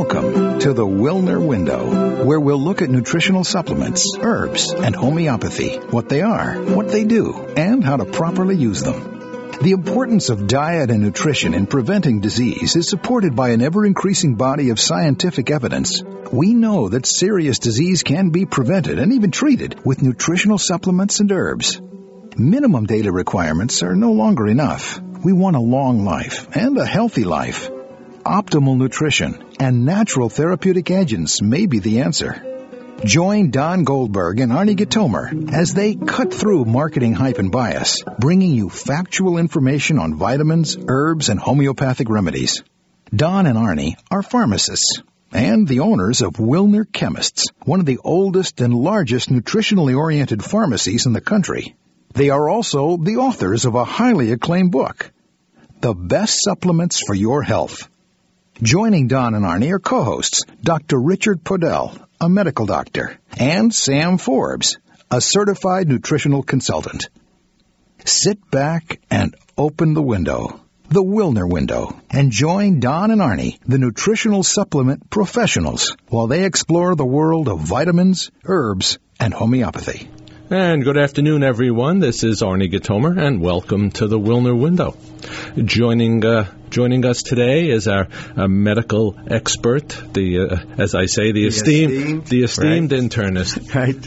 Welcome to the Wilner Window, where we'll look at nutritional supplements, herbs, and homeopathy, what they are, what they do, and how to properly use them. The importance of diet and nutrition in preventing disease is supported by an ever-increasing body of scientific evidence. We know that serious disease can be prevented and even treated with nutritional supplements and herbs. Minimum daily requirements are no longer enough. We want a long life and a healthy life. Optimal nutrition and natural therapeutic agents may be the answer. Join Don Goldberg and Arnie Gitomer as they cut through marketing hype and bias, bringing you factual information on vitamins, herbs, and homeopathic remedies. Don and Arnie are pharmacists and the owners of Wilner Chemists, one of the oldest and largest nutritionally oriented pharmacies in the country. They are also the authors of a highly acclaimed book, The Best Supplements for Your Health. Joining Don and Arnie are co-hosts Dr. Richard Podell, a medical doctor, and Sam Forbes, a certified nutritional consultant. Sit back and open the window, the Wilner Window, and join Don and Arnie, the nutritional supplement professionals, while they explore the world of vitamins, herbs, and homeopathy. And good afternoon, everyone. This is Arnie Gitomer, and welcome to the Wilner Window. Joining us today is our medical expert, as I say, the esteemed right. Internist. Right.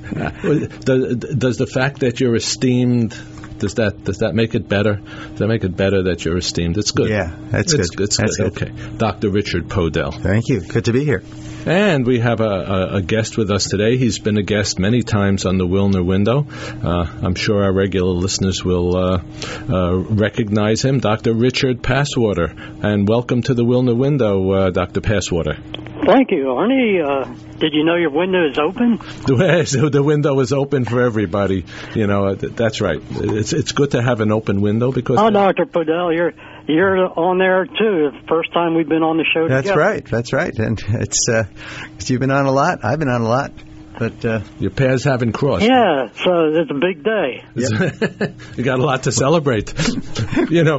Does the fact that you're esteemed, does that make it better? Does that make it better that you're esteemed? It's good. Yeah, that's good. It's good. Okay. Dr. Richard Podell. Thank you. Good to be here. And we have a guest with us today. He's been a guest many times on the Wilner Window. I'm sure our regular listeners will recognize him, Dr. Richard Passwater. And welcome to the Wilner Window, Dr. Passwater. Thank you, Arnie. Did you know your window is open? The window is open for everybody. You know, that's right. It's good to have an open window because... Oh, Dr. Podell, you're on there, too. It's the first time we've been on the show together. That's right. And it's you've been on a lot. I've been on a lot. But your paths haven't crossed. Yeah, so it's a big day. Yep. You got a lot to celebrate. You know...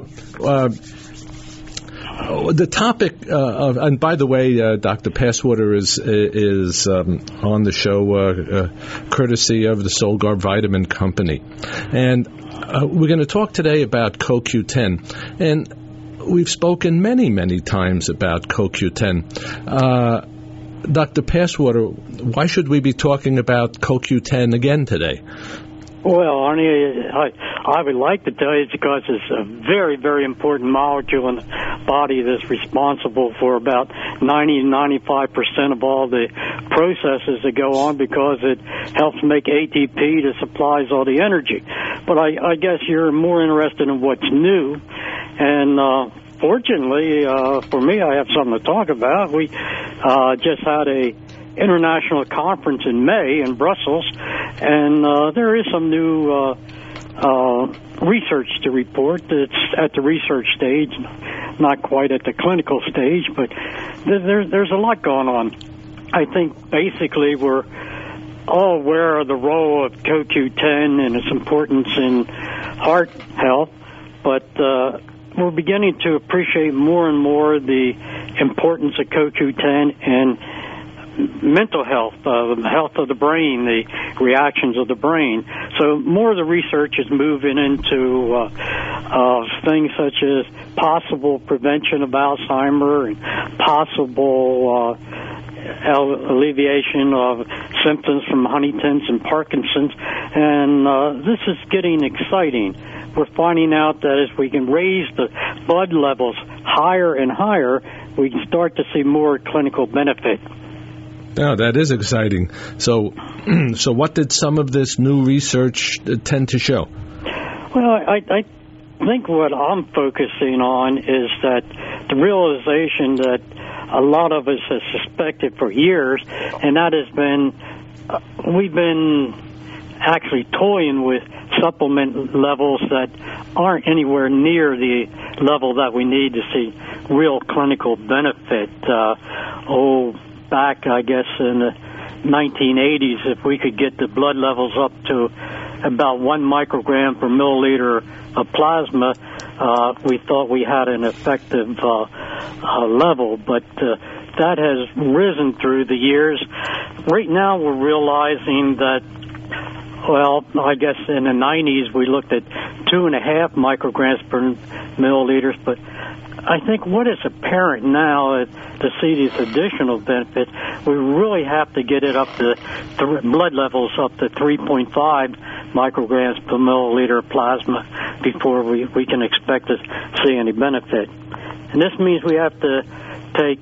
the topic and by the way, Dr. Passwater is on the show courtesy of the Solgar Vitamin Company. And we're going to talk today about CoQ10. And we've spoken many, many times about CoQ10. Dr. Passwater, why should we be talking about CoQ10 again today? Well, Arnie, I would like to tell you it's because it's a very, very important molecule in the body that's responsible for about 90 to 95% of all the processes that go on because it helps make ATP that supplies all the energy. But I guess you're more interested in what's new. And fortunately, for me, I have something to talk about. We just had a international conference in May in Brussels, and there is some new research to report. It's at the research stage, not quite at the clinical stage, but there's a lot going on. I think basically we're all aware of the role of CoQ10 and its importance in heart health, but we're beginning to appreciate more and more the importance of CoQ10 and mental health, the health of the brain, the reactions of the brain. So more of the research is moving into things such as possible prevention of Alzheimer and possible alleviation of symptoms from Huntington's and Parkinson's. And this is getting exciting. We're finding out that as we can raise the blood levels higher and higher, we can start to see more clinical benefit. Oh, that is exciting. So what did some of this new research tend to show? Well, I think what I'm focusing on is that the realization that a lot of us have suspected for years, and that has been, we've been actually toying with supplement levels that aren't anywhere near the level that we need to see real clinical benefit. Back, I guess, in the 1980s, if we could get the blood levels up to about 1 microgram per milliliter of plasma, we thought we had an effective level. But that has risen through the years. Right now we're realizing that, well, I guess in the 90s we looked at 2.5 micrograms per milliliters, but I think what is apparent now to see these additional benefits, we really have to get it up to blood levels up to 3.5 micrograms per milliliter of plasma before we can expect to see any benefit. And this means we have to take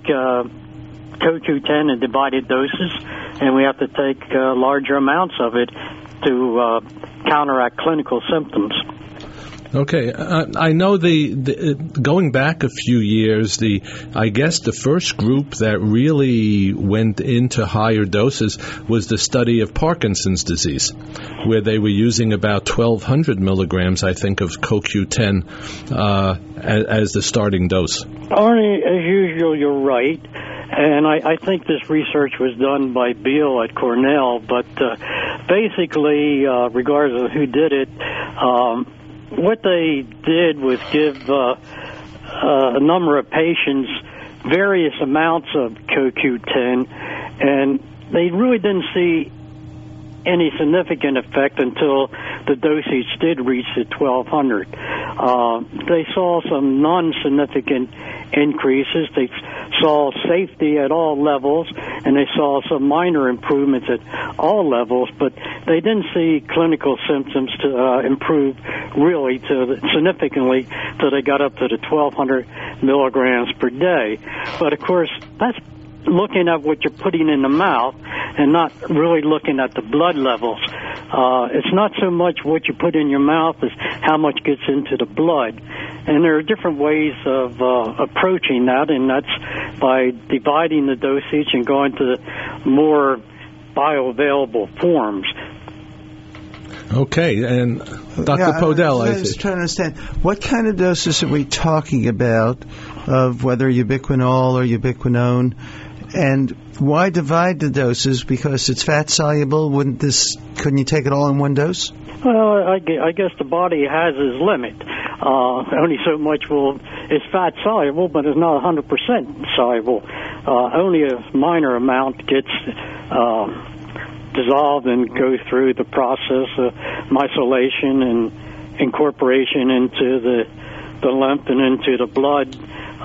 CoQ10 in divided doses, and we have to take larger amounts of it to counteract clinical symptoms. Okay, I know going back a few years, I guess the first group that really went into higher doses was the study of Parkinson's disease, where they were using about 1,200 milligrams, I think, of CoQ10 as the starting dose. Arnie, as usual, you're right. And I think this research was done by Beal at Cornell, but basically, regardless of who did it, what they did was give a number of patients various amounts of CoQ10, and they really didn't see any significant effect until the dosage did reach the 1,200. They saw some non-significant increases. They saw safety at all levels, and they saw some minor improvements at all levels, but they didn't see clinical symptoms to improve really significantly till they got up to the 1,200 milligrams per day. But of course, that's looking at what you're putting in the mouth and not really looking at the blood levels. It's not so much what you put in your mouth as how much gets into the blood. And there are different ways of approaching that, and that's by dividing the dosage and going to more bioavailable forms. Okay, and Dr. Podell, I was trying to understand, what kind of doses are we talking about of whether ubiquinol or ubiquinone? And why divide the doses? Because it's fat soluble. Couldn't you take it all in one dose? Well, I guess the body has its limit. Only so much is fat soluble, but it's not 100% soluble. Only a minor amount gets dissolved and goes through the process of micellation and incorporation into the lymph and into the blood.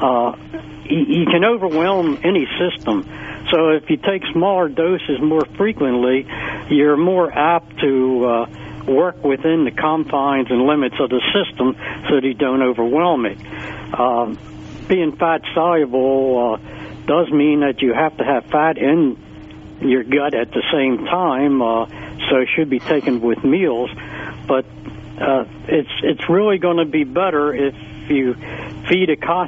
You can overwhelm any system. So if you take smaller doses more frequently, you're more apt to work within the confines and limits of the system so that you don't overwhelm it. Being fat soluble does mean that you have to have fat in your gut at the same time, so it should be taken with meals. But it's really going to be better if you feed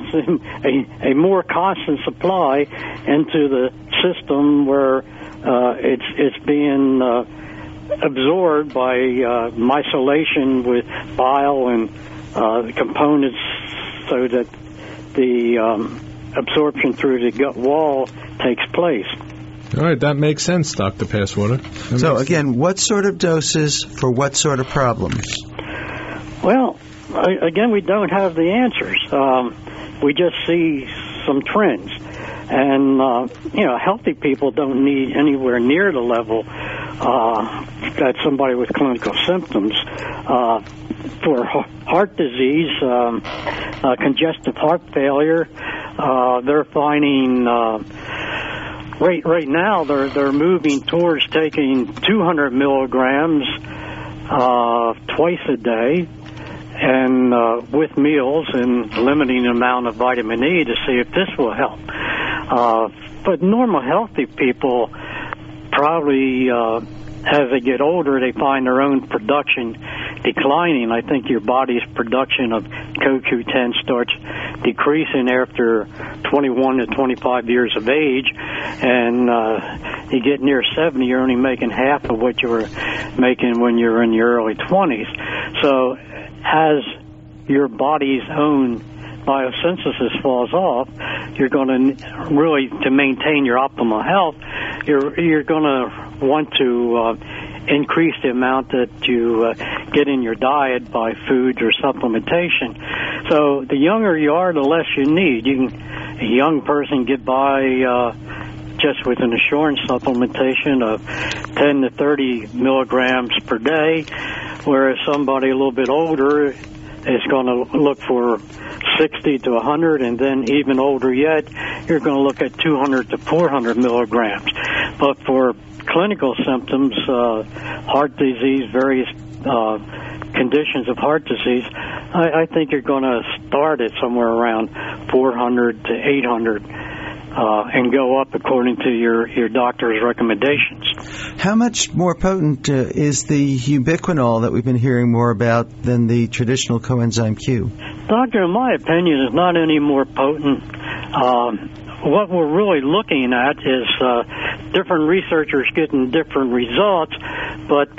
a more constant supply into the system where it's being absorbed by micellation with bile and the components, so that the absorption through the gut wall takes place. All right, that makes sense, Dr. Passwater. So again, what sort of doses for what sort of problems? Well, again, we don't have the answers. We just see some trends. And, healthy people don't need anywhere near the level that somebody with clinical symptoms. For heart disease, congestive heart failure, they're finding right now they're moving towards taking 200 milligrams twice a day, and with meals, and limiting the amount of vitamin E to see if this will help. But normal, healthy people probably, as they get older, they find their own production declining. I think your body's production of CoQ10 starts decreasing after 21 to 25 years of age, and you get near 70, you're only making half of what you were making when you were in your early 20s. So as your body's own biosynthesis falls off, you're going to really, to maintain your optimal health, you're going to want to increase the amount that you get in your diet by foods or supplementation. So the younger you are, the less you need. A young person get by just with an assurance supplementation of 10 to 30 milligrams per day, whereas somebody a little bit older is going to look for 60 to 100, and then even older yet, you're going to look at 200 to 400 milligrams. But for clinical symptoms, heart disease, various conditions of heart disease, I think you're going to start at somewhere around 400 to 800 and go up according to your doctor's recommendations. How much more potent is the ubiquinol that we've been hearing more about than the traditional coenzyme Q? Doctor, in my opinion, is not any more potent. What we're really looking at is different researchers getting different results, but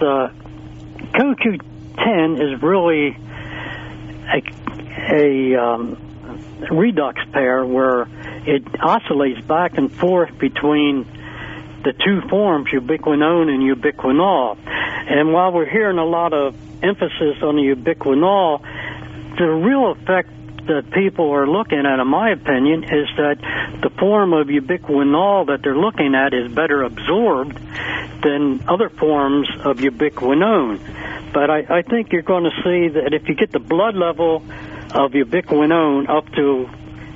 CoQ10 is really a redox pair where it oscillates back and forth between the two forms, ubiquinone and ubiquinol. And while we're hearing a lot of emphasis on the ubiquinol, the real effect that people are looking at, in my opinion, is that the form of ubiquinol that they're looking at is better absorbed than other forms of ubiquinone. But I think you're going to see that if you get the blood level of ubiquinone up to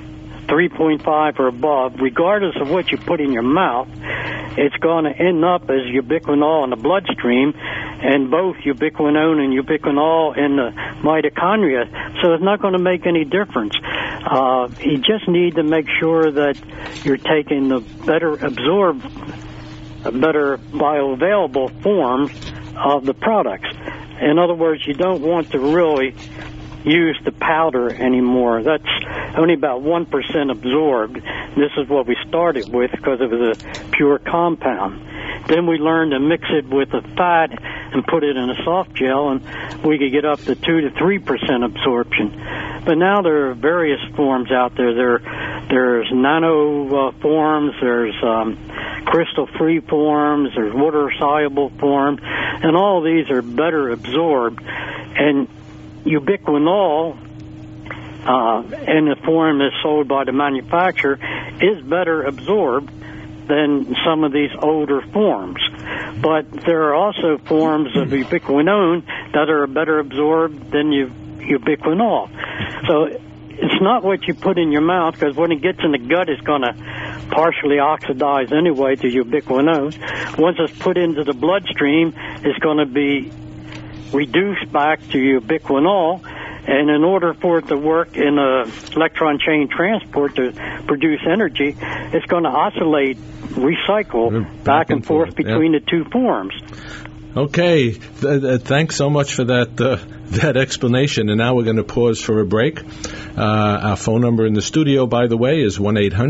3.5 or above, regardless of what you put in your mouth, it's going to end up as ubiquinol in the bloodstream, and both ubiquinone and ubiquinol in the mitochondria. So it's not going to make any difference. You just need to make sure that you're taking the better absorbed, better bioavailable forms of the products. In other words, you don't want to really use the powder anymore. That's only about 1% absorbed. This is what we started with because it was a pure compound. Then we learned to mix it with a fat and put it in a soft gel, and we could get up to 2 to 3% absorption. But now there are various forms out there. There's nano forms, there's crystal-free forms, there's water-soluble forms, and all of these are better absorbed. And ubiquinol, in the form that's sold by the manufacturer, is better absorbed than some of these older forms. But there are also forms of ubiquinone that are better absorbed than ubiquinol. So it's not what you put in your mouth, because when it gets in the gut, it's going to partially oxidize anyway to ubiquinone. Once it's put into the bloodstream, it's going to be reduced back to ubiquinol, and in order for it to work in a electron chain transport to produce energy, it's going to oscillate, recycle back and forth between the two forms. Okay, thanks so much for that explanation. And now we're going to pause for a break. Our phone number in the studio, by the way, is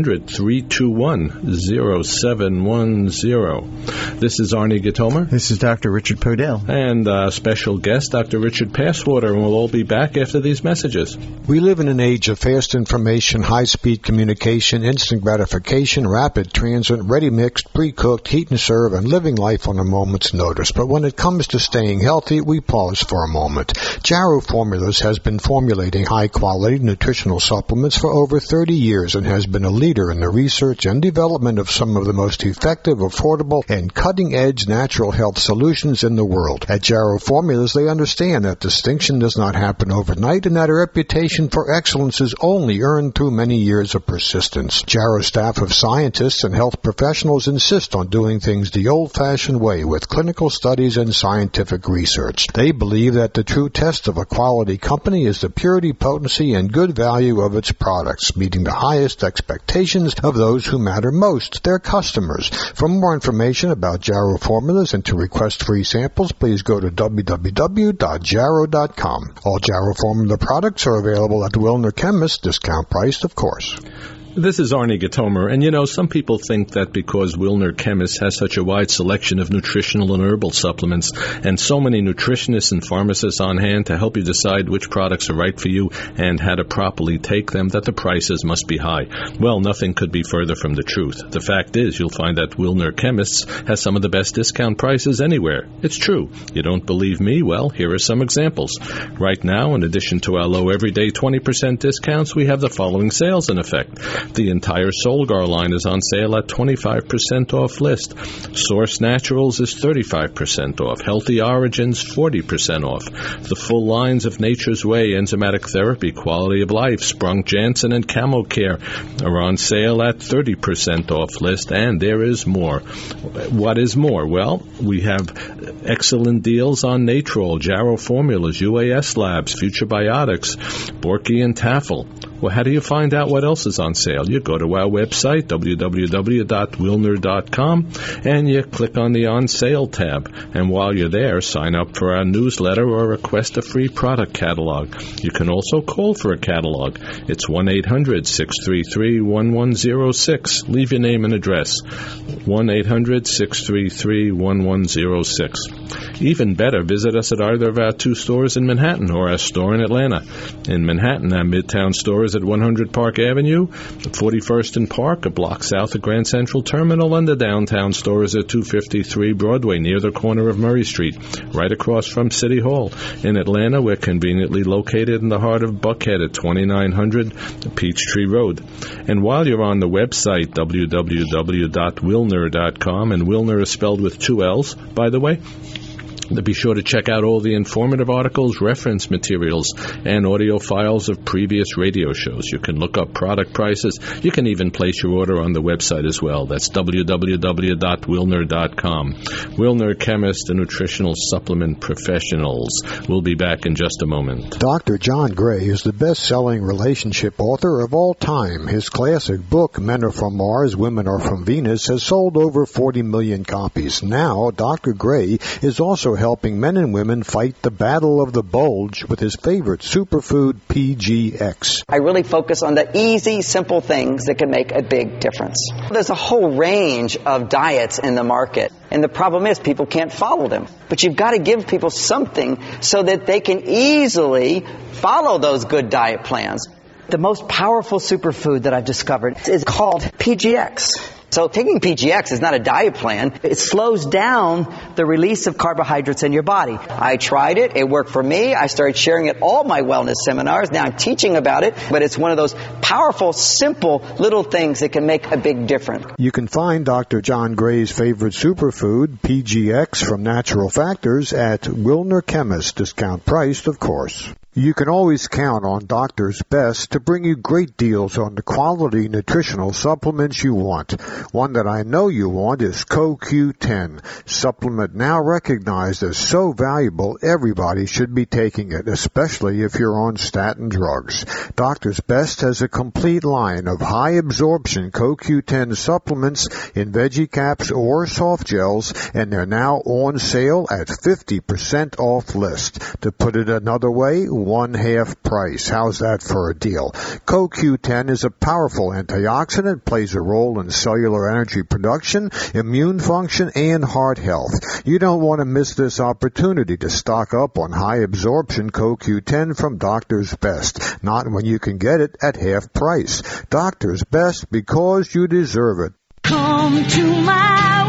1-800-321-0710. This is Arnie Gatomer. This is Dr. Richard Podell. And special guest, Dr. Richard Passwater, and we'll all be back after these messages. We live in an age of fast information, high-speed communication, instant gratification, rapid transit, ready-mixed, pre-cooked, heat and serve, and living life on a moment's notice. But when it comes to staying healthy, we pause for a moment. Jarrow Formulas has been formulating high-quality nutritional supplements for over 30 years and has been a leader in the research and development of some of the most effective, affordable, and cutting-edge natural health solutions in the world. At Jarrow Formulas, they understand that distinction does not happen overnight and that a reputation for excellence is only earned through many years of persistence. Jarrow staff of scientists and health professionals insist on doing things the old-fashioned way with clinical studies and scientific research. They believe that the true test of a quality company is the purity, potency, and good value of its products, meeting the highest expectations of those who matter most, their customers. For more information about Jarrow Formulas and to request free samples, please go to www.jarrow.com. All Jarrow Formula products are available at Wilner Chemist, discount priced, of course. This is Arnie Gatomer, and some people think that because Wilner Chemist has such a wide selection of nutritional and herbal supplements and so many nutritionists and pharmacists on hand to help you decide which products are right for you and how to properly take them, that the prices must be high. Well, nothing could be further from the truth. The fact is, you'll find that Wilner Chemists has some of the best discount prices anywhere. It's true. You don't believe me? Well, here are some examples. Right now, in addition to our low everyday 20% discounts, we have the following sales in effect. The entire Solgar line is on sale at 25% off list. Source Naturals is 35% off. Healthy Origins, 40% off. The full lines of Nature's Way, Enzymatic Therapy, Quality of Life, Sprunk Jansen, and Camo Care are on sale at 30% off list, and there is more. What is more? Well, we have excellent deals on Natrol, Jarrow Formulas, UAS Labs, Future Biotics, Borky and Tafel. Well, how do you find out what else is on sale? You go to our website, www.wilner.com, and you click on the On Sale tab. And while you're there, sign up for our newsletter or request a free product catalog. You can also call for a catalog. It's 1-800-633-1106. Leave your name and address. 1-800-633-1106. Even better, visit us at either of our 2 stores in Manhattan or our store in Atlanta. In Manhattan, our Midtown store is at 100 Park Avenue, 41st and Park, a block south of Grand Central Terminal, and the downtown store is at 253 Broadway, near the corner of Murray Street, right across from City Hall. In Atlanta, we're conveniently located in the heart of Buckhead at 2900 Peachtree Road. And while you're on the website, www.wilner.com, and Wilner is spelled with 2 L's, by the way, be sure to check out all the informative articles, reference materials, and audio files of previous radio shows. You can look up product prices. You can even place your order on the website as well. That's www.wilner.com. Wilner Chemist and Nutritional Supplement Professionals. We'll be back in just a moment. Dr. John Gray is the best-selling relationship author of all time. His classic book, Men Are From Mars, Women Are From Venus, has sold over 40 million copies. Now, Dr. Gray is also helping men and women fight the battle of the bulge with his favorite superfood, PGX. I really focus on the easy, simple things that can make a big difference. There's a whole range of diets in the market, and the problem is people can't follow them. But you've got to give people something so that they can easily follow those good diet plans. The most powerful superfood that I've discovered is called PGX. So taking PGX is not a diet plan. It slows down the release of carbohydrates in your body. I tried it. It worked for me. I started sharing it at all my wellness seminars. Now I'm teaching about it, but it's one of those powerful, simple little things that can make a big difference. You can find Dr. John Gray's favorite superfood, PGX, from Natural Factors at Wilner Chemist, discount priced, of course. You can always count on Doctor's Best to bring you great deals on the quality nutritional supplements you want. One that I know you want is CoQ10, supplement now recognized as so valuable everybody should be taking it, especially if you're on statin drugs. Doctor's Best has a complete line of high-absorption CoQ10 supplements in veggie caps or soft gels, and they're now on sale at 50% off list. To put it another way, 1/2 price. How's that for a deal? CoQ10 is a powerful antioxidant, plays a role in cellular energy production, immune function, and heart health. You don't want to miss this opportunity to stock up on high-absorption CoQ10 from Doctor's Best. Not when you can get it at half price. Doctor's Best, because you deserve it. Come to my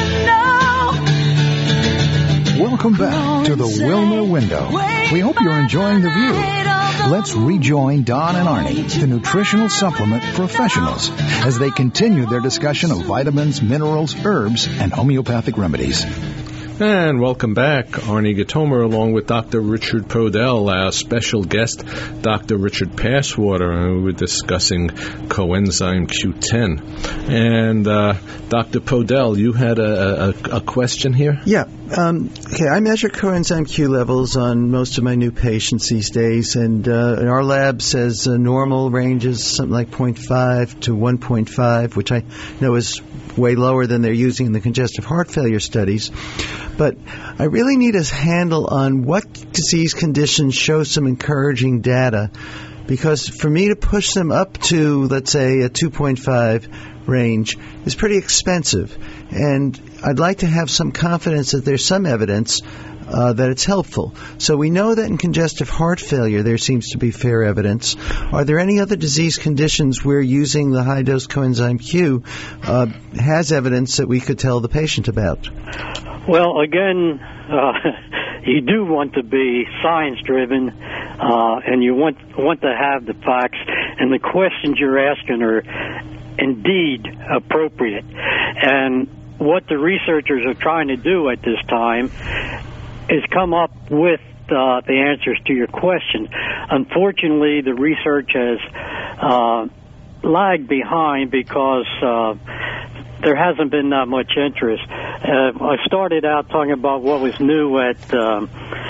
window. Welcome back to the Wilner Window. We hope you're enjoying the view. Let's rejoin Don and Arnie, the nutritional supplement professionals, as they continue their discussion of vitamins, minerals, herbs, and homeopathic remedies. And welcome back. Arnie Gatomer along with Dr. Richard Podell, our special guest, Dr. Richard Passwater, and we're discussing coenzyme Q10. And Dr. Podell, you had a question here? Yeah. Okay, I measure coenzyme Q levels on most of my new patients these days, and our lab says normal range is something like 0.5 to 1.5, which I know is way lower than they're using in the congestive heart failure studies. But I really need a handle on what disease conditions show some encouraging data Because for me to push them up to, let's say, a 2.5 range is pretty expensive. And I'd like to have some confidence that there's some evidence that it's helpful. So we know that in congestive heart failure there seems to be fair evidence. Are there any other disease conditions where using the high-dose coenzyme Q has evidence that we could tell the patient about? Well, again, you do want to be science-driven, and you want to have the facts, and the questions you're asking are indeed appropriate. And what the researchers are trying to do at this time is come up with the answers to your question. Unfortunately, the research has lagged behind because there hasn't been that much interest. I started out talking about what was new at the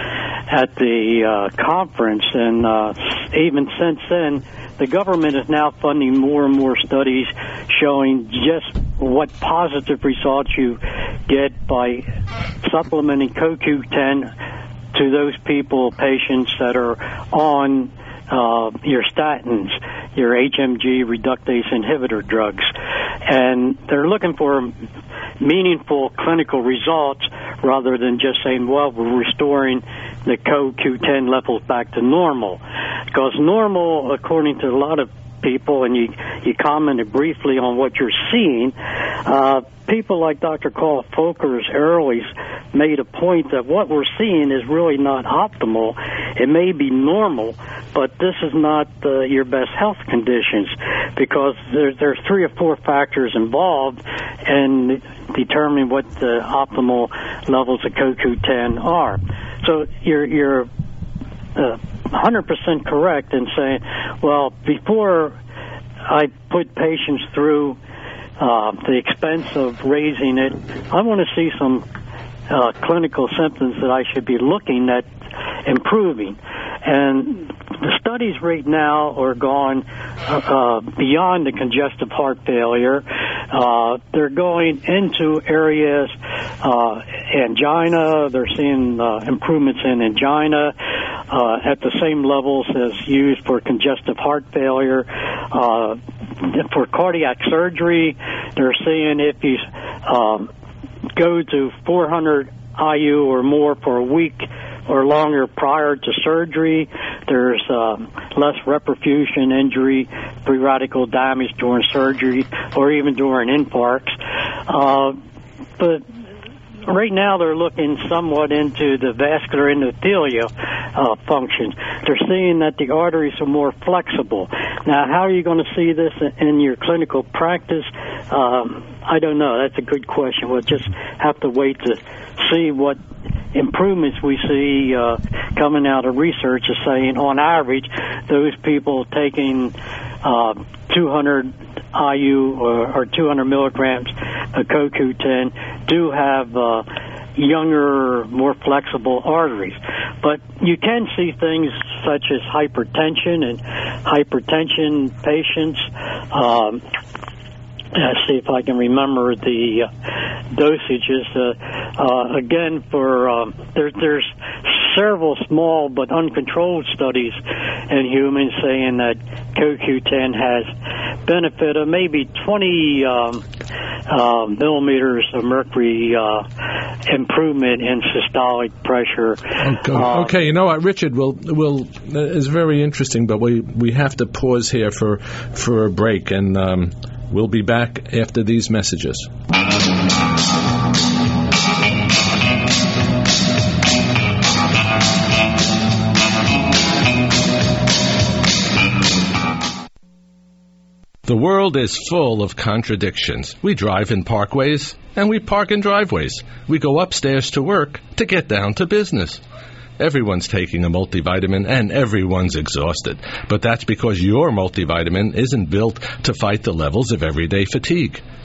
conference, and even since then, the government is now funding more and more studies showing just what positive results you get by supplementing CoQ10 to those patients that are on your statins, your HMG reductase inhibitor drugs. And they're looking for meaningful clinical results rather than just saying, well, we're restoring the CoQ10 levels back to normal. Because normal, according to a lot of people, and you commented briefly on what you're seeing, people like Dr. Carl Folkers early made a point that what we're seeing is really not optimal. It may be normal, but this is not your best health conditions, because there's 3 or 4 factors involved in determining what the optimal levels of CoQ10 are. So you're 100% correct in saying, well, before I put patients through the expense of raising it, I want to see some clinical symptoms that I should be looking at improving. And the studies right now are gone beyond the congestive heart failure. They're going into areas, angina. They're seeing improvements in angina at the same levels as used for congestive heart failure. For cardiac surgery, they're seeing if you go to 400 IU or more for a week or longer prior to surgery, there's less reperfusion injury, free radical damage during surgery, or even during infarcts. But right now they're looking somewhat into the vascular endothelial functions. They're seeing that the arteries are more flexible. Now, how are you going to see this in your clinical practice? I don't know. That's a good question. We'll just have to wait to see what improvements we see coming out of research is saying, on average, those people taking 200 IU or 200 milligrams of CoQ10 do have younger, more flexible arteries. But you can see things such as hypertension and hypertension patients. Let's see if I can remember the dosages. Again, for there's several small but uncontrolled studies in humans saying that CoQ10 has benefit of maybe 20 millimeters of mercury improvement in systolic pressure. Okay, you know what, Richard? We'll is very interesting, but we have to pause here for a break, and we'll be back after these messages. The world is full of contradictions. We drive in parkways, and we park in driveways. We go upstairs to work to get down to business. Everyone's taking a multivitamin, and everyone's exhausted. But that's because your multivitamin isn't built to fight the levels of everyday fatigue.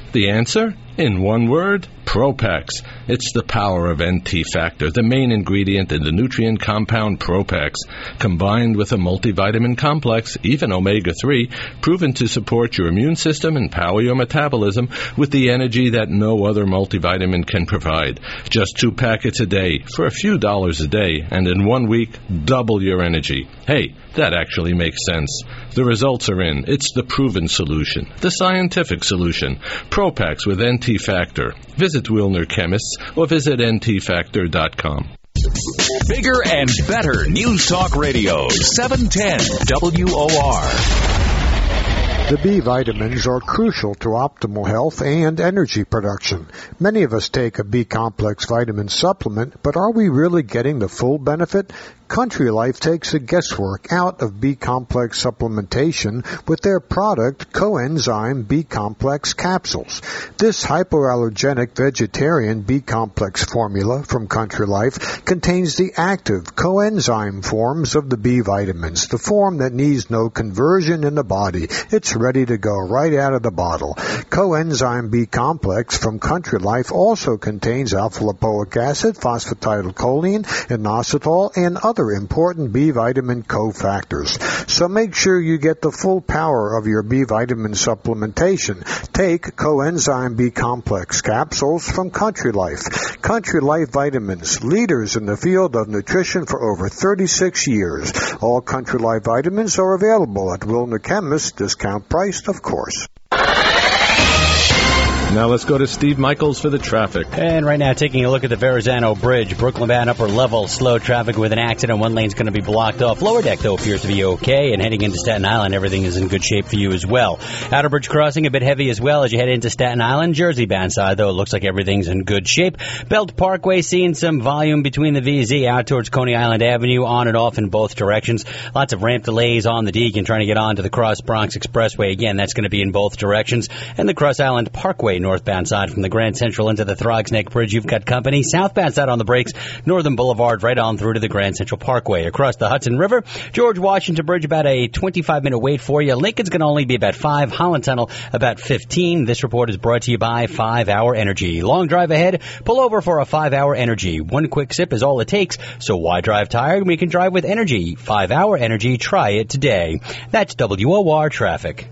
The answer? In one word, Propax. It's the power of NT Factor, the main ingredient in the nutrient compound Propax, combined with a multivitamin complex, even omega-3, proven to support your immune system and power your metabolism with the energy that no other multivitamin can provide. Just 2 packets a day for a few dollars a day, and in 1 week, double your energy. Hey, that actually makes sense. The results are in. It's the proven solution, the scientific solution. Propax with NT Factor. Visit Wilner Chemists or visit ntfactor.com. Bigger and better News Talk Radio, 710 WOR. The B vitamins are crucial to optimal health and energy production. Many of us take a B-complex vitamin supplement, but are we really getting the full benefit? Country Life takes the guesswork out of B-complex supplementation with their product Coenzyme B-complex capsules. This hypoallergenic vegetarian B-complex formula from Country Life contains the active coenzyme forms of the B vitamins, the form that needs no conversion in the body. It's ready to go right out of the bottle. Coenzyme B-complex from Country Life also contains alpha-lipoic acid, phosphatidylcholine, inositol, and other important B vitamin cofactors. So make sure you get the full power of your B vitamin supplementation. Take Coenzyme B complex capsules from Country Life. Country Life vitamins, leaders in the field of nutrition for over 36 years. All Country Life vitamins are available at Wilner Chemists, discount priced, of course. Now let's go to Steve Michaels for the traffic. And right now, taking a look at the Verrazano Bridge. Brooklyn Bound upper level, slow traffic with an accident. One lane's going to be blocked off. Lower deck, though, appears to be okay. And heading into Staten Island, everything is in good shape for you as well. Outer Bridge crossing, a bit heavy as well as you head into Staten Island. Jersey bound side, though, it looks like everything's in good shape. Belt Parkway, seeing some volume between the VZ out towards Coney Island Avenue, on and off in both directions. Lots of ramp delays on the Deacon trying to get on to the Cross Bronx Expressway. Again, that's going to be in both directions. And the Cross Island Parkway, northbound side from the Grand Central into the Throgs Neck Bridge, you've got company. Southbound side on the brakes, Northern Boulevard right on through to the Grand Central Parkway. Across the Hudson River, George Washington Bridge, about a 25-minute wait for you. Lincoln's going to only be about 5. Holland Tunnel, about 15. This report is brought to you by 5-Hour Energy. Long drive ahead, pull over for a 5-Hour Energy. One quick sip is all it takes, so why drive tired when you can drive with energy? 5-Hour Energy, try it today. That's WOR Traffic.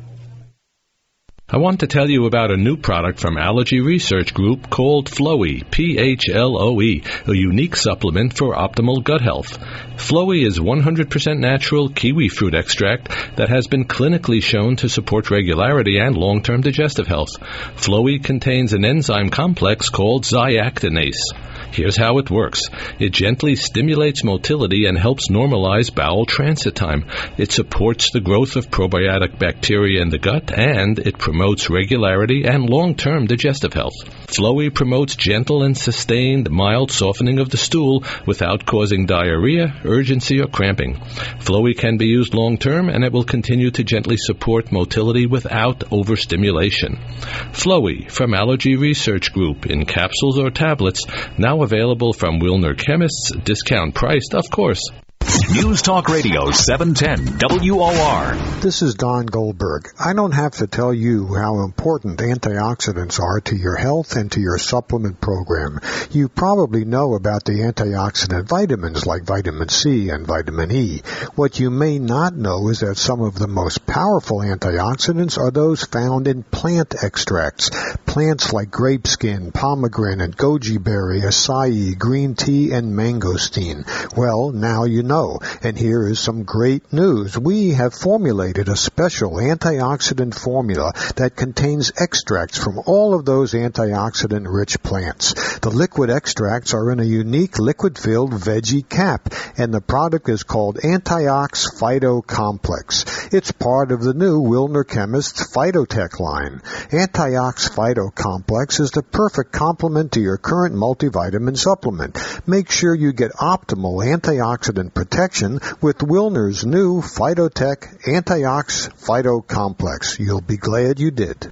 I want to tell you about a new product from Allergy Research Group called Floe, P-H-L-O-E, a unique supplement for optimal gut health. Floe is 100% natural kiwi fruit extract that has been clinically shown to support regularity and long-term digestive health. Floe contains an enzyme complex called zyactinase. Here's how it works. It gently stimulates motility and helps normalize bowel transit time. It supports the growth of probiotic bacteria in the gut, and it promotes regularity and long-term digestive health. Floe promotes gentle and sustained mild softening of the stool without causing diarrhea, urgency, or cramping. Floe can be used long-term, and it will continue to gently support motility without overstimulation. Floe from Allergy Research Group in capsules or tablets, now available from Wilner Chemists, discount priced, of course. News Talk Radio 710 WOR. This is Don Goldberg. I don't have to tell you how important antioxidants are to your health and to your supplement program. You probably know about the antioxidant vitamins like vitamin C and vitamin E. What you may not know is that some of the most powerful antioxidants are those found in plant extracts. Plants like grape skin, pomegranate, goji berry, acai, green tea, and mangosteen. Well, now you know. And here is some great news. We have formulated a special antioxidant formula that contains extracts from all of those antioxidant-rich plants. The liquid extracts are in a unique liquid-filled veggie cap, and the product is called Antiox Phyto Complex. It's part of the new Wilner Chemists Phytotech line. Antiox Phyto Complex is the perfect complement to your current multivitamin supplement. Make sure you get optimal antioxidant protection with Wilner's new Phytotech Antiox Phyto Complex. You'll be glad you did.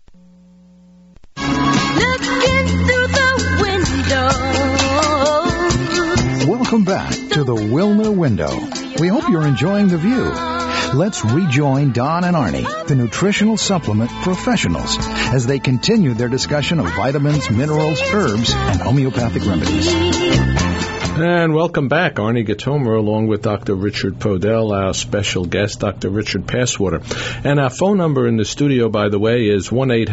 Looking through the window. Welcome back to the Wilner Window. We hope you're enjoying the view. Let's rejoin Don and Arnie, the nutritional supplement professionals, as they continue their discussion of vitamins, minerals, herbs, and homeopathic remedies. And welcome back. Arnie Gatomer along with Dr. Richard Podell, our special guest, Dr. Richard Passwater. And our phone number in the studio, by the way, is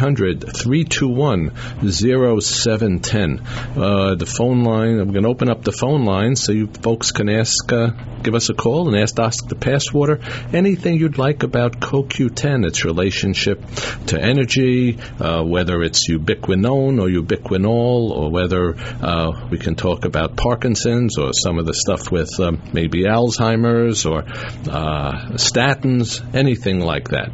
1-800-321-0710. The phone line, I'm going to open up the phone line so you folks can give us a call and ask Dr. Passwater anything you'd like about CoQ10, its relationship to energy, whether it's ubiquinone or ubiquinol, or whether we can talk about Parkinson's or some of the stuff with maybe Alzheimer's or statins, anything like that.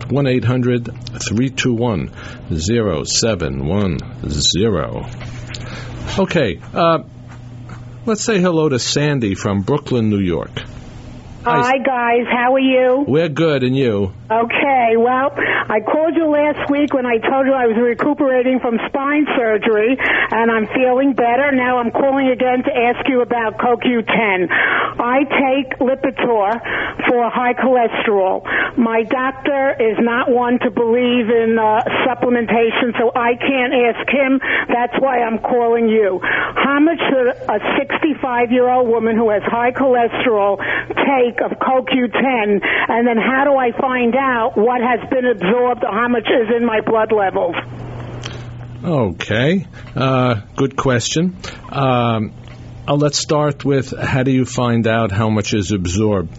1-800-321-0710. Okay, let's say hello to Sandy from Brooklyn, New York. Hi, guys. How are you? We're good, and you? Okay, well, I called you last week when I told you I was recuperating from spine surgery, and I'm feeling better. Now I'm calling again to ask you about CoQ10. I take Lipitor for high cholesterol. My doctor is not one to believe in supplementation, so I can't ask him. That's why I'm calling you. How much should a 65-year-old woman who has high cholesterol take of CoQ10, and then how do I find out what has been absorbed or how much is in my blood levels? Okay, good question. Let's start with how do you find out how much is absorbed?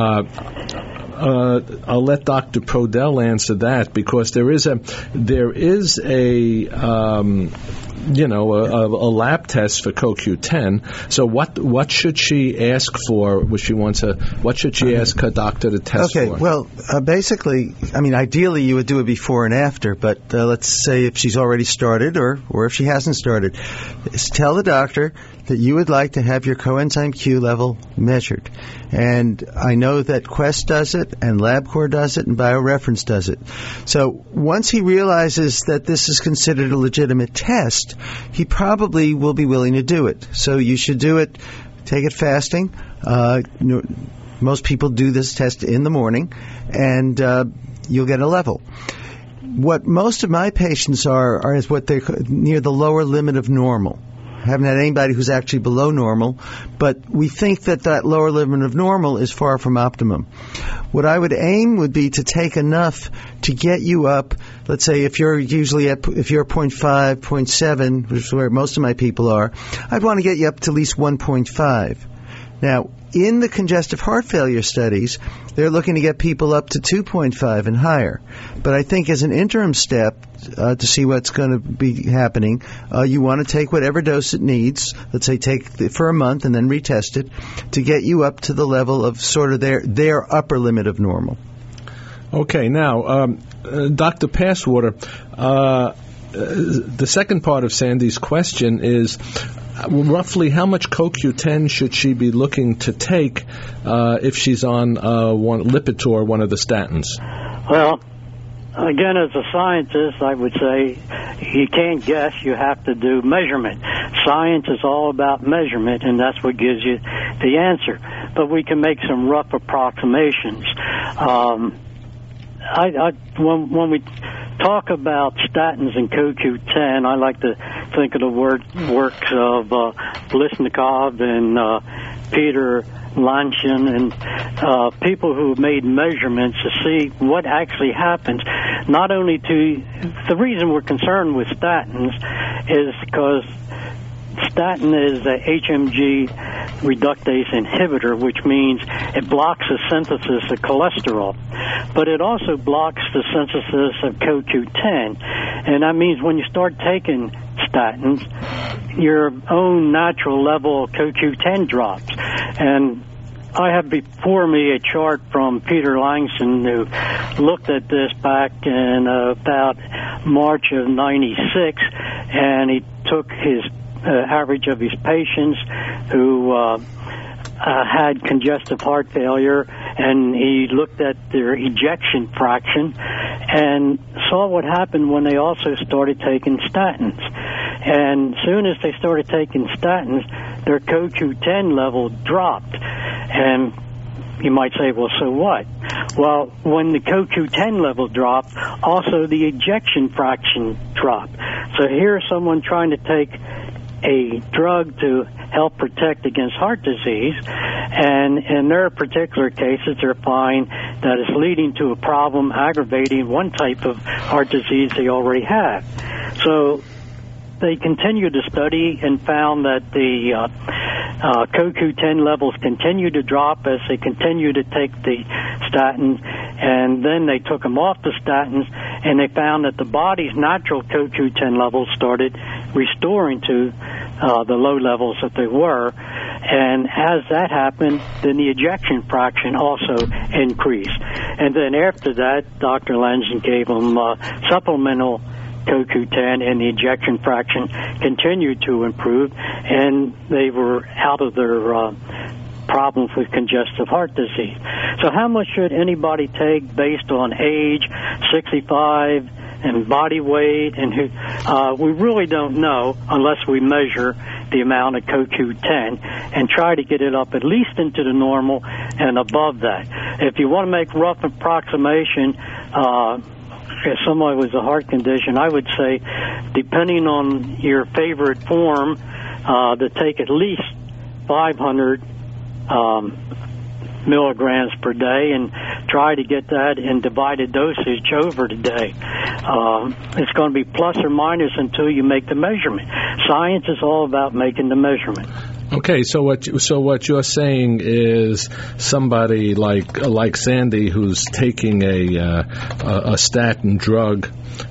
I'll let Dr. Podell answer that, because there is a lab test for CoQ10. So what should she ask for? What should she ask her doctor to test for? Okay, well, basically, I mean, ideally you would do it before and after, but let's say if she's already started or if she hasn't started, tell the doctor that you would like to have your coenzyme Q level measured. And I know that Quest does it, and LabCorp does it, and BioReference does it. So once he realizes that this is considered a legitimate test, he probably will be willing to do it. So you should do it, take it fasting. Most people do this test in the morning, and you'll get a level. What most of my patients are is what they're near the lower limit of normal. Haven't had anybody who's actually below normal, but we think that lower limit of normal is far from optimum. What I would aim would be to take enough to get you up. Let's say if you're 0.5, 0.7, which is where most of my people are, I'd want to get you up to at least 1.5. Now, in the congestive heart failure studies, they're looking to get people up to 2.5 and higher. But I think as an interim step to see what's going to be happening, you want to take whatever dose it needs. Let's say take it for a month and then retest it to get you up to the level of sort of their upper limit of normal. Okay, now, Dr. Passwater, the second part of Sandy's question is roughly how much CoQ10 should she be looking to take if she's on Lipitor, one of the statins? Well, again, as a scientist, I would say you can't guess. You have to do measurement. Science is all about measurement, and that's what gives you the answer. But we can make some rough approximations. When we talk about statins and CoQ10, I like to think of the works of Blesnikov and Peter Lanchin and people who have made measurements to see what actually happens. Not only the reason we're concerned with statins is because statin is a HMG reductase inhibitor, which means it blocks the synthesis of cholesterol. But it also blocks the synthesis of CoQ10. And that means when you start taking statins, your own natural level of CoQ10 drops. And I have before me a chart from Peter Langston, who looked at this back in about March of '96, and he took his average of his patients who had congestive heart failure, and he looked at their ejection fraction and saw what happened when they also started taking statins. And as soon as they started taking statins, their CoQ10 level dropped. And you might say, well, so what? Well, when the CoQ10 level dropped, also the ejection fraction dropped. So here's someone trying to take a drug to help protect against heart disease, and in their particular cases, they're finding that it's leading to a problem aggravating one type of heart disease they already have. So they continued to study and found that the CoQ10 levels continue to drop as they continue to take the statins, and then they took them off the statins, and they found that the body's natural CoQ10 levels started restoring to the low levels that they were. And as that happened, then the ejection fraction also increased. And then after that, Dr. Lenzen gave them supplemental CoQ10, and the ejection fraction continued to improve, and they were out of their problems with congestive heart disease. So how much should anybody take based on age, 65, and body weight? And we really don't know unless we measure the amount of CoQ10 and try to get it up at least into the normal and above that. If you want to make rough approximation, if somebody with a heart condition, I would say, depending on your favorite form, to take at least 500 milligrams per day and try to get that in divided dosage over the day. It's going to be plus or minus until you make the measurement. Science is all about making the measurement. Okay, so what you're saying is somebody like Sandy who's taking a statin drug,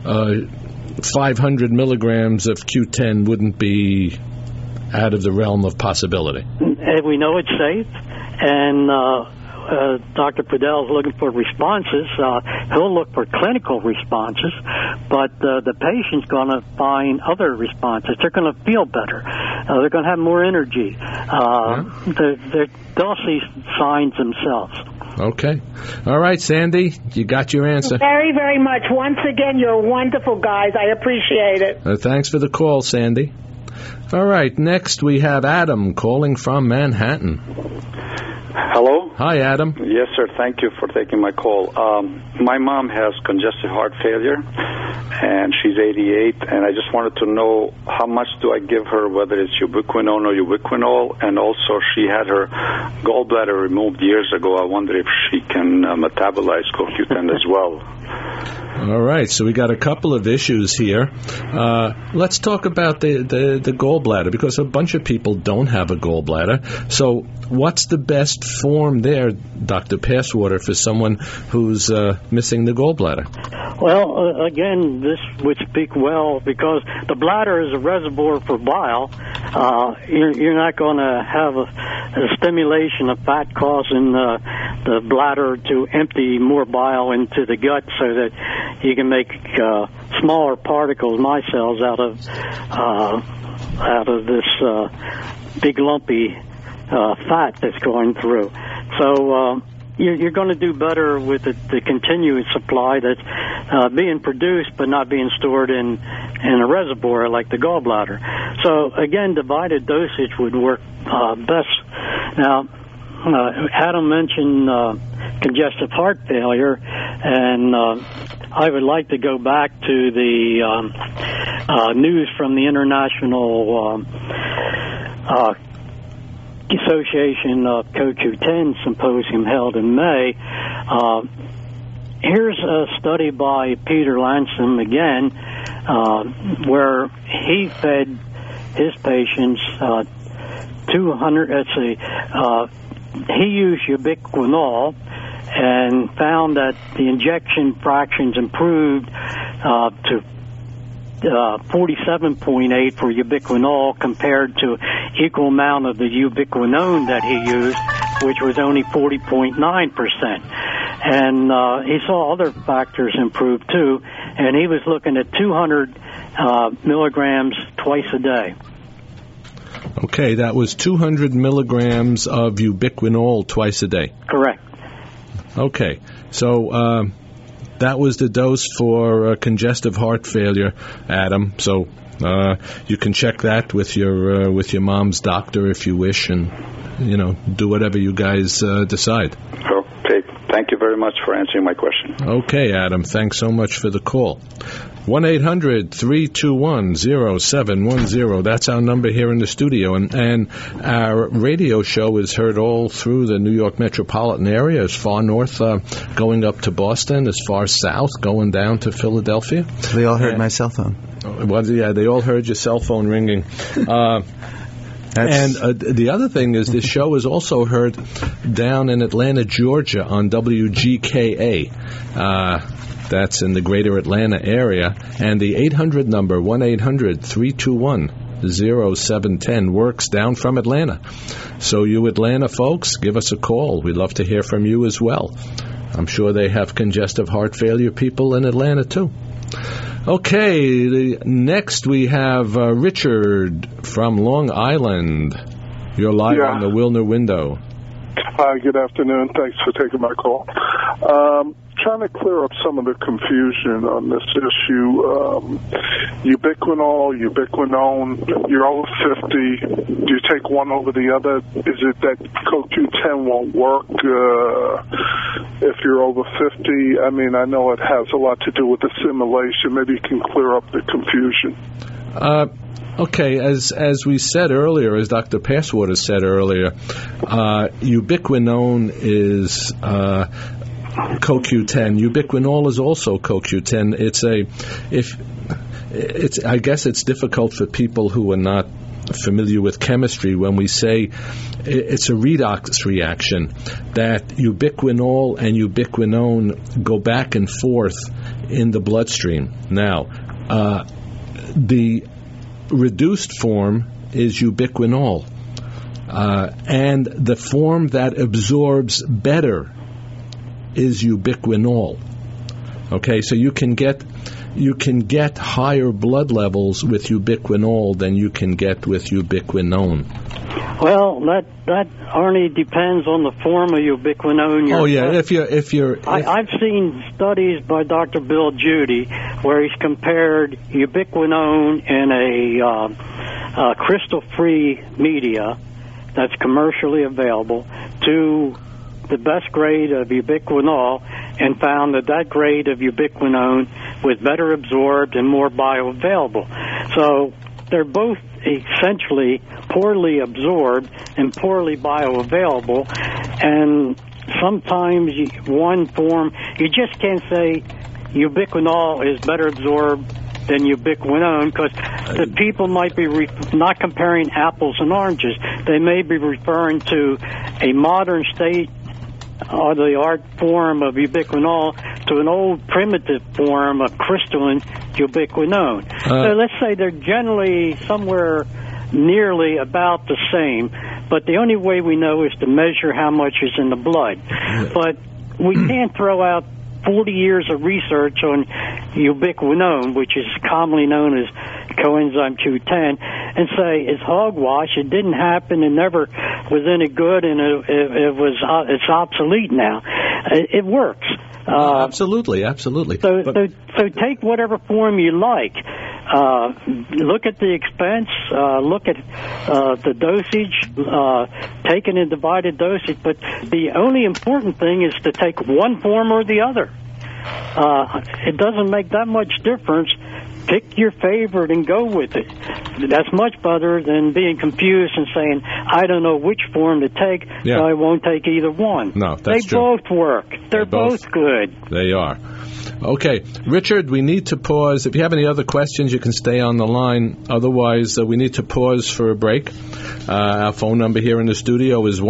500 milligrams of Q10 wouldn't be out of the realm of possibility. We know it's safe, and Dr. Podell is looking for responses. He'll look for clinical responses, but the patient's going to find other responses. They're going to feel better. They're going to have more energy. They'll see signs themselves. Okay. All right, Sandy, you got your answer. Very, very much. Once again, you're wonderful guys. I appreciate it. Thanks for the call, Sandy. All right, next we have Adam calling from Manhattan. Hello? Hi, Adam. Yes, sir. Thank you for taking my call. My mom has congestive heart failure, and she's 88, and I just wanted to know how much do I give her, whether it's ubiquinone or ubiquinol, and also she had her gallbladder removed years ago. I wonder if she can metabolize CoQ10 as well. All right, so we got a couple of issues here. Let's talk about the gallbladder, because a bunch of people don't have a gallbladder. So what's the best form there, Dr. Passwater, for someone who's missing the gallbladder? Well, again, this would speak well, because the bladder is a reservoir for bile. You're not going to have a stimulation of fat causing the bladder to empty more bile into the gut so that you can make smaller particles, micelles, out of this big lumpy fat that's going through. So you're going to do better with the continuous supply that's being produced but not being stored in a reservoir like the gallbladder. So again, divided dosage would work best. Now, Adam mentioned congestive heart failure, and I would like to go back to the news from the International Association of CoQ10 Symposium held in May. Here's a study by Peter Lansom again, where he fed his patients 200. He used ubiquinol and found that the injection fractions improved to 47.8 for ubiquinol compared to equal amount of the ubiquinone that he used, which was only 40.9%. And he saw other factors improve too, and he was looking at 200 milligrams twice a day. Okay, that was 200 milligrams of ubiquinol twice a day. Correct. Okay, so that was the dose for congestive heart failure, Adam. So you can check that with your mom's doctor if you wish, and do whatever you guys decide. Okay, thank you very much for answering my question. Okay, Adam. Thanks so much for the call. 1-800-321-0710. That's our number here in the studio. And our radio show is heard all through the New York metropolitan area, as far north going up to Boston, as far south going down to Philadelphia. They all heard my cell phone. Well, yeah, they all heard your cell phone ringing. And the other thing is this show is also heard down in Atlanta, Georgia on WGKA. That's in the greater Atlanta area. And the 800 number, 1-800-321-0710, works down from Atlanta. So you Atlanta folks, give us a call. We'd love to hear from you as well. I'm sure they have congestive heart failure people in Atlanta too. Okay, next we have Richard from Long Island. You're live on the Wilner Window. Hi, good afternoon. Thanks for taking my call. Trying to clear up some of the confusion on this issue. Ubiquinol, ubiquinone, you're over 50. Do you take one over the other? Is it that CoQ10 won't work if you're over 50? I mean, I know it has a lot to do with assimilation. Maybe you can clear up the confusion. Okay, as we said earlier, as Dr. Passwater said earlier, ubiquinone is CoQ10. Ubiquinol is also CoQ10. I guess it's difficult for people who are not familiar with chemistry when we say it's a redox reaction, that ubiquinol and ubiquinone go back and forth in the bloodstream. Now, the reduced form is ubiquinol, and the form that absorbs better is ubiquinol. Okay, so you can get higher blood levels with ubiquinol than you can get with ubiquinone. Well, that Arnie depends on the form of ubiquinone. Oh yeah, if you're I've seen studies by Dr. Bill Judy where he's compared ubiquinone in a crystal-free media that's commercially available to the best grade of ubiquinol, and found that grade of ubiquinone was better absorbed and more bioavailable. So they're both essentially poorly absorbed and poorly bioavailable, and sometimes one form, you just can't say ubiquinol is better absorbed than ubiquinone, because the people might be not comparing apples and oranges. They may be referring to a modern state or the art form of ubiquinol to an old primitive form of crystalline ubiquinone. So let's say they're generally somewhere nearly about the same, but the only way we know is to measure how much is in the blood. But we can't throw out 40 years of research on ubiquinone, which is commonly known as coenzyme Q10, and say it's hogwash. It didn't happen. It never was any good, and it's obsolete now. It works. Absolutely. So take whatever form you like. Look at the expense. Look at the dosage, taken in divided dosage. But the only important thing is to take one form or the other. It doesn't make that much difference. Pick your favorite and go with it. That's much better than being confused and saying, I don't know which form to take, so I won't take either one. No, that's true. They both work. They're both good. They are. Okay, Richard, we need to pause. If you have any other questions, you can stay on the line. Otherwise, we need to pause for a break. Our phone number here in the studio is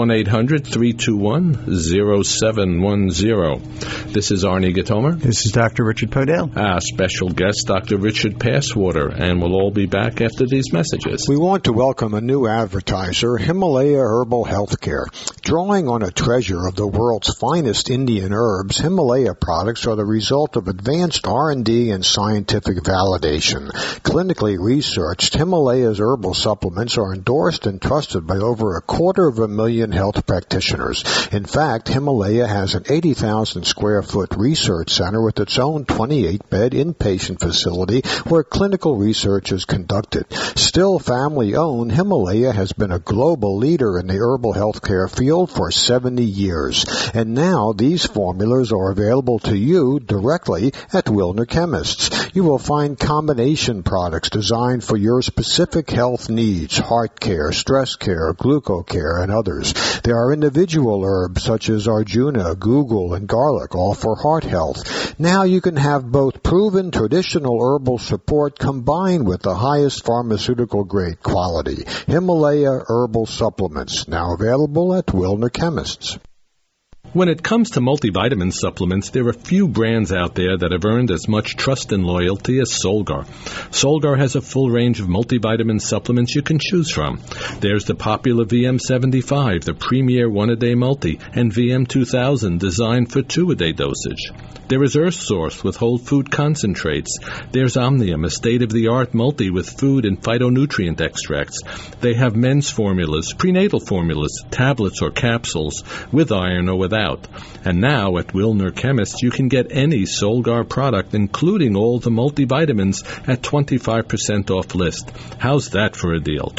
1-800-321-0710. This is Arnie Gatomer. This is Dr. Richard Podell. Our special guest, Dr. Richard Passwater, and we'll all be back after these messages. We want to welcome a new advertiser, Himalaya Herbal Healthcare. Drawing on a treasure of the world's finest Indian herbs, Himalaya products are the result result of advanced R&D and scientific validation. Clinically researched, Himalaya's herbal supplements are endorsed and trusted by over 250,000 health practitioners. In fact, Himalaya has an 80,000 square foot research center with its own 28-bed inpatient facility where clinical research is conducted. Still family-owned, Himalaya has been a global leader in the herbal healthcare field for 70 years. And now these formulas are available to you directly at Wilner Chemists. You will find combination products designed for your specific health needs, heart care, stress care, glucocare, and others. There are individual herbs such as Arjuna, Google, and garlic, all for heart health. Now you can have both proven traditional herbal support combined with the highest pharmaceutical-grade quality. Himalaya Herbal Supplements, now available at Wilner Chemists. When it comes to multivitamin supplements, there are few brands out there that have earned as much trust and loyalty as Solgar. Solgar has a full range of multivitamin supplements you can choose from. There's the popular VM75, the premier one-a-day multi, and VM2000, designed for two-a-day dosage. There is Earth Source with whole food concentrates. There's Omnium, a state-of-the-art multi with food and phytonutrient extracts. They have men's formulas, prenatal formulas, tablets or capsules, with iron or without. And now at Wilner Chemists, you can get any Solgar product, including all the multivitamins, at 25% off list. How's that for a deal?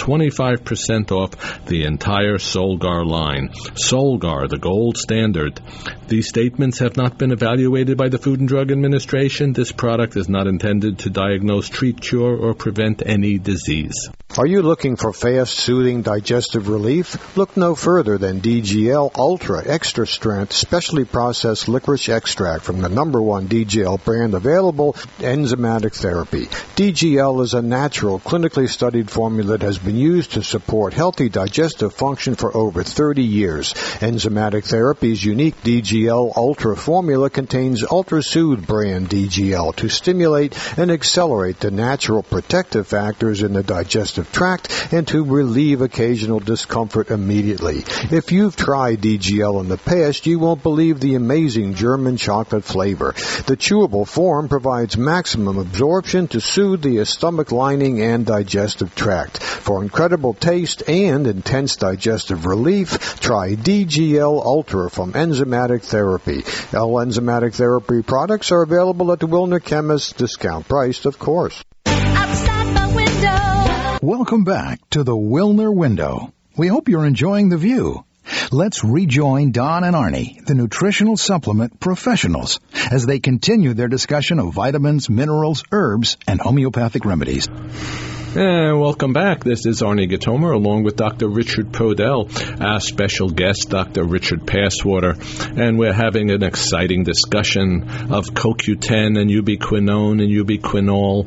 25% off the entire Solgar line. Solgar, the gold standard. These statements have not been evaluated by the Food and Drug Administration. This product is not intended to diagnose, treat, cure, or prevent any disease. Are you looking for fast, soothing digestive relief? Look no further than DGL Ultra Extra Strength Specially Processed Licorice Extract from the #1 DGL brand available, Enzymatic Therapy. DGL is a natural, clinically studied formula that has been used to support healthy digestive function for over 30 years. Enzymatic Therapy's unique DGL Ultra formula contains Ultra Soothe brand DGL to stimulate and accelerate the natural protective factors in the digestive tract and to relieve occasional discomfort immediately. If you've tried DGL in the past, you won't believe the amazing German chocolate flavor. The chewable form provides maximum absorption to soothe the stomach lining and digestive tract. For incredible taste and intense digestive relief, try DGL Ultra from Enzymatic Therapy. All Enzymatic Therapy products are available at the Wilner Chemists, discount priced, of course. Outside my window. Welcome back to the Wilner Window. We hope you're enjoying the view. Let's rejoin Don and Arnie, the nutritional supplement professionals, as they continue their discussion of vitamins, minerals, herbs, and homeopathic remedies. Welcome back. This is Arnie Gatomer along with Dr. Richard Podell, our special guest, Dr. Richard Passwater, and we're having an exciting discussion of CoQ10 and ubiquinone and ubiquinol,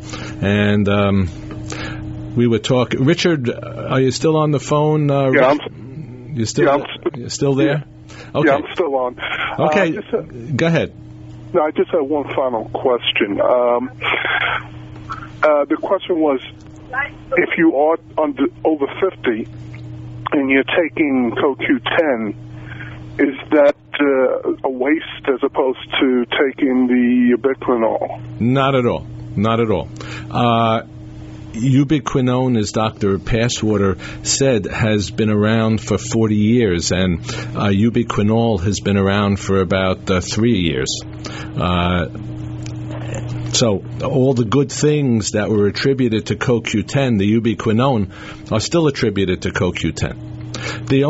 and we were talking. Richard, are you still on the phone? You're still there? Okay. Yeah, I'm still on. Okay, go ahead. No, I just have one final question. The question was, if you are over 50 and you're taking CoQ10, is that a waste as opposed to taking the ubiquinol? Not at all. Not at all. Ubiquinone, as Dr. Passwater said, has been around for 40 years, and ubiquinol has been around for about 3 years. So all the good things that were attributed to CoQ10, the ubiquinone, are still attributed to CoQ10. The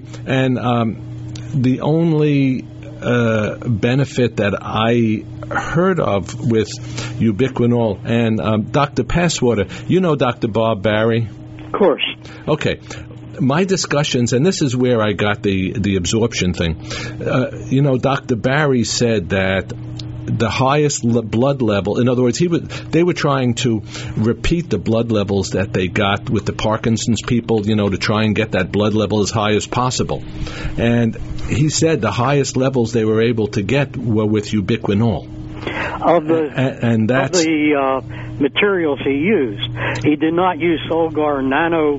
only benefit that I heard of with ubiquinol, and Dr. Passwater, you know Dr. Bob Barry? Of course. Okay. My discussions, and this is where I got the absorption thing, Dr. Barry said that the highest blood level, in other words, they were trying to repeat the blood levels that they got with the Parkinson's people, to try and get that blood level as high as possible. And he said the highest levels they were able to get were with ubiquinol. Of the materials he used, he did not use Solgar Nano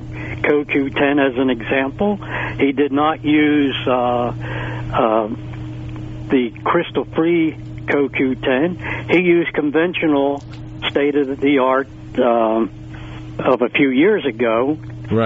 CoQ10 as an example. He did not use the crystal-free CoQ10. He used conventional state-of-the-art of a few years ago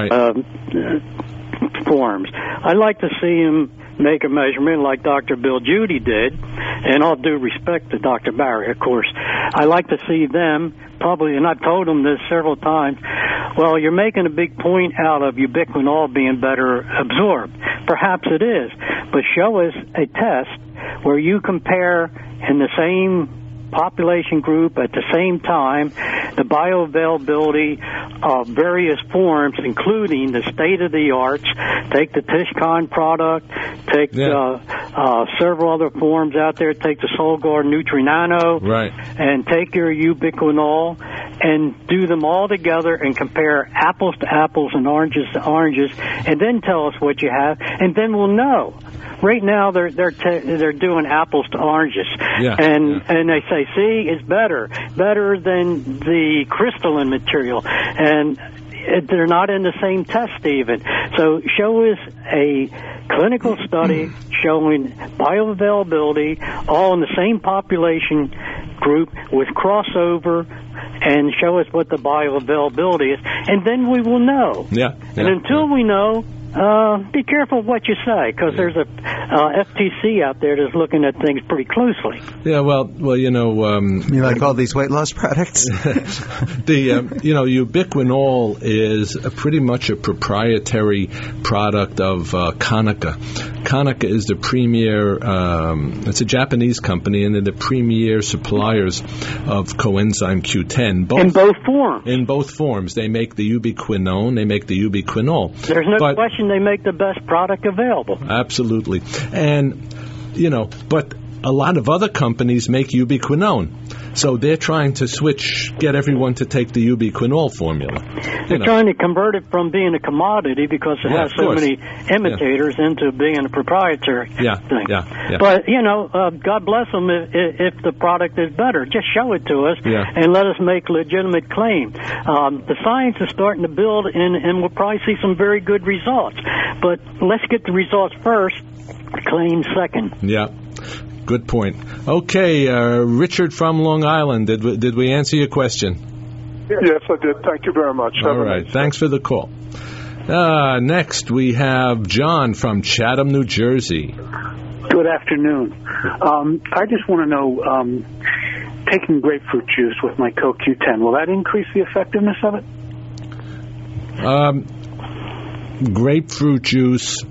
forms. I'd like to see him make a measurement like Dr. Bill Judy did, and all due respect to Dr. Barry, of course. I like to see them probably, and I've told them this several times, well, you're making a big point out of ubiquinol being better absorbed. Perhaps it is, but show us a test where you compare in the same population group at the same time the bioavailability of various forms, including the state-of-the-arts. Take the Tishcon product, take several other forms out there, take the Solgar Nutri-Nano, and take your ubiquinol, and do them all together and compare apples to apples and oranges to oranges, and then tell us what you have, and then we'll know. Right now, they're doing apples to oranges, and they say, see, it's better than the crystalline material, and they're not in the same test even. So show us a clinical study showing bioavailability, all in the same population group with crossover, and show us what the bioavailability is, and then we will know. And until we know, be careful what you say, because there's a FTC out there that's looking at things pretty closely. Yeah, well, you know, you like all these weight loss products? Ubiquinol is pretty much a proprietary product of Konica. Konica is the premier. It's a Japanese company, and they're the premier suppliers of coenzyme Q10. In both forms. In both forms, they make the ubiquinone. They make the ubiquinol. There's no question they make the best product available. Absolutely. And, but a lot of other companies make ubiquinone. So they're trying to get everyone to take the ubiquinol formula. They're trying to convert it from being a commodity because it has so many imitators into being a proprietary thing. But, God bless them if the product is better. Just show it to us and let us make legitimate claim. The science is starting to build, and we'll probably see some very good results. But let's get the results first, claim second. Yeah. Good point. Okay, Richard from Long Island, did we answer your question? Yes, I did. Thank you very much. All right. Thanks for the call. Next, we have John from Chatham, New Jersey. Good afternoon. I just want to know, taking grapefruit juice with my CoQ10, will that increase the effectiveness of it? Grapefruit juice...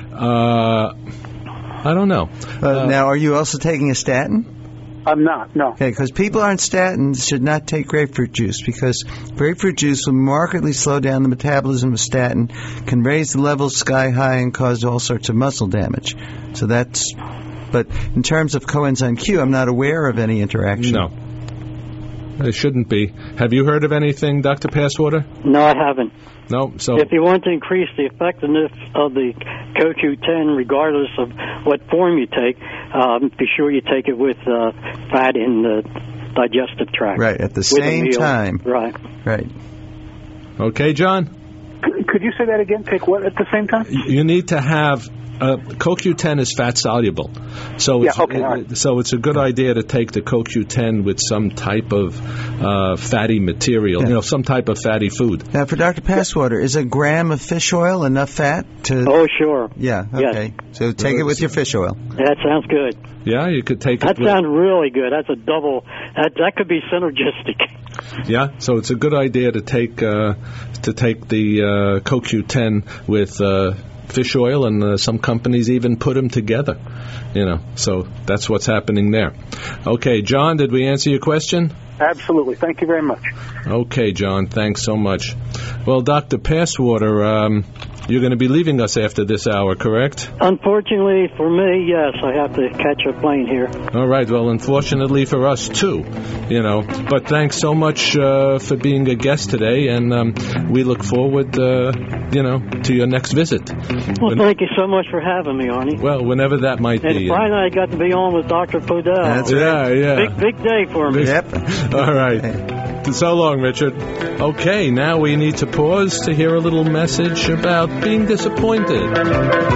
I don't know. Now, are you also taking a statin? I'm not, no. Okay, because people on statins should not take grapefruit juice, because grapefruit juice will markedly slow down the metabolism of statin, can raise the levels sky high, and cause all sorts of muscle damage. So that's... But in terms of coenzyme Q, I'm not aware of any interaction. No. There shouldn't be. Have you heard of anything, Dr. Passwater? No, I haven't. No, so... If you want to increase the effectiveness of the CoQ10, regardless of what form you take, be sure you take it with fat in the digestive tract. Right, at the same time. Right. Okay, John? Could you say that again? Take what at the same time? You need to have... CoQ10 is fat soluble, so it's a good idea to take the CoQ10 with some type of fatty material, some type of fatty food. Now, for Dr. Passwater, is a gram of fish oil enough fat to? Oh, sure. Yeah. Okay. Yes. So take it with your fish oil. That sounds good. Yeah, you could take it. That sounds really good. That's a double. That could be synergistic. Yeah. So it's a good idea to take the CoQ10 with. Fish oil, and some companies even put them together, so that's what's happening there. Okay, John, did we answer your question? Absolutely. Thank you very much. Okay, John, thanks so much. Well, Dr. Passwater, you're going to be leaving us after this hour, correct? Unfortunately for me, yes. I have to catch a plane here. All right. Well, unfortunately for us, too, But thanks so much for being a guest today, and we look forward, to your next visit. Well, thank you so much for having me, Arnie. Well, whenever that might be. And finally, I got to be on with Dr. Podell. That's right. Yeah. Big day for me. Yep. All right. So long, Richard. Okay, now we need to pause to hear a little message about being disappointed.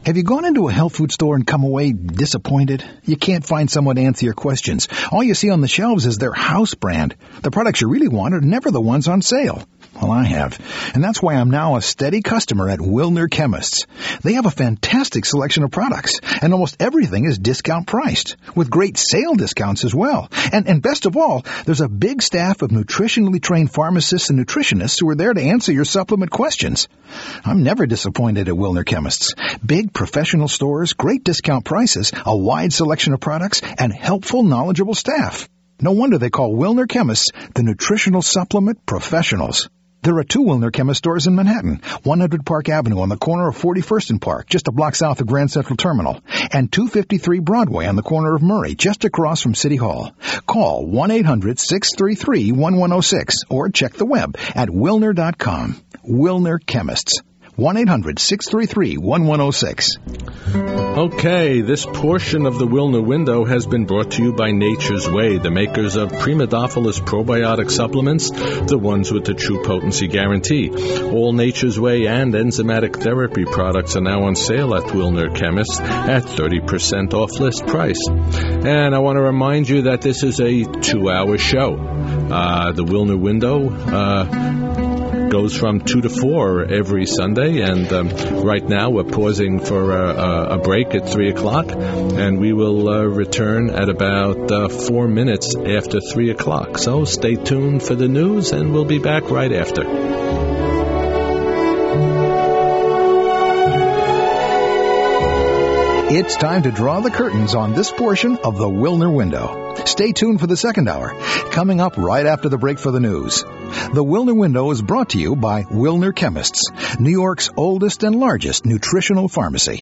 Have you gone into a health food store and come away disappointed? You can't find someone to answer your questions. All you see on the shelves is their house brand. The products you really want are never the ones on sale. Well, I have. And that's why I'm now a steady customer at Wilner Chemists. They have a fantastic selection of products, and almost everything is discount priced, with great sale discounts as well. And best of all, there's a big staff of nutritionally trained pharmacists and nutritionists who are there to answer your supplement questions. I'm never disappointed at Wilner Chemists. Big professional stores, great discount prices, a wide selection of products, and helpful, knowledgeable staff. No wonder they call Wilner Chemists the nutritional supplement professionals. There are 2 Wilner Chemist stores in Manhattan, 100 Park Avenue on the corner of 41st and Park, just a block south of Grand Central Terminal, and 253 Broadway on the corner of Murray, just across from City Hall. Call 1-800-633-1106 or check the web at Wilner.com. Wilner Chemists. 1-800-633-1106. Okay, this portion of the Wilner Window has been brought to you by Nature's Way, the makers of Primodophilus probiotic supplements, the ones with the true potency guarantee. All Nature's Way and enzymatic therapy products are now on sale at Wilner Chemists at 30% off list price. And I want to remind you that this is a 2-hour show. The Wilner Window goes from 2 to 4 every Sunday, and right now we're pausing for a break at 3 o'clock, and we will return at about 4 minutes after 3 o'clock. So stay tuned for the news, and we'll be back right after. It's time to draw the curtains on this portion of the Wilner Window. Stay tuned for the second hour, coming up right after the break for the news. The Wilner Window is brought to you by Wilner Chemists, New York's oldest and largest nutritional pharmacy.